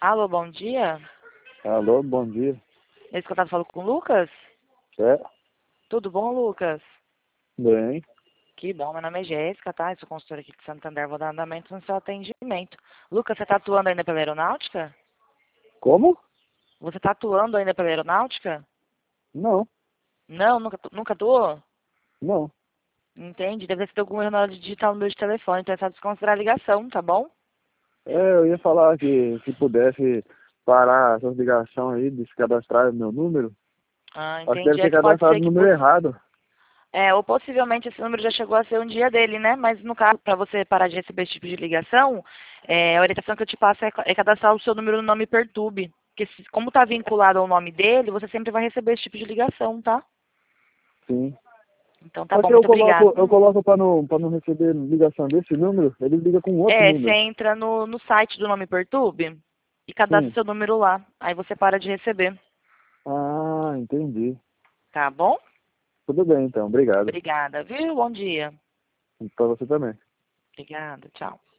Alô, bom dia. Alô, bom dia. Esse contato falo com o Lucas? É, Tudo bom, Lucas? bem. Que bom, meu nome é Jéssica, tá? Eu sou consultora aqui de Santander, vou dar andamento no seu atendimento. Lucas, você tá atuando ainda pela aeronáutica? Como? Você tá atuando ainda pela aeronáutica? Não, Não, nunca atuou? não. Entende? Deve ter algum erro na hora de digitar o número de telefone, então é só desconsiderar a ligação, tá bom? Eu ia falar que se pudesse parar essas ligações aí, descadastrar o meu número. Ah, Acho que deve entendi. É ter que pode cadastrado ser o que número errado. ou possivelmente esse número já chegou a ser um dia dele, né? Mas no caso, para você parar de receber esse tipo de ligação, a orientação que eu te passo é cadastrar o seu número no nome Pertube. Porque como está vinculado ao nome dele, você sempre vai receber esse tipo de ligação, tá? Sim. Então tá Só bom, que muito obrigada. eu coloco para não receber ligação desse número, ele liga com outro Você número. entra no site do nome Pertube e cadastra Sim. seu número lá. Aí você para de receber, Ah, entendi. tá bom? Tudo bem então, obrigado. Obrigada, viu? Bom dia. Para você também. Obrigada, tchau.